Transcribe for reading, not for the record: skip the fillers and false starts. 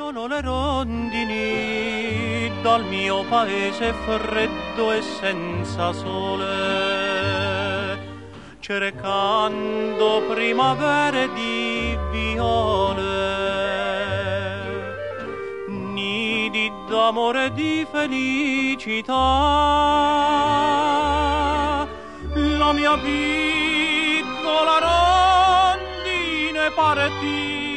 Volano le rondini dal mio paese freddo e senza sole, cercando primavere di viole, nidi d'amore e di felicità. La mia piccola rondine partì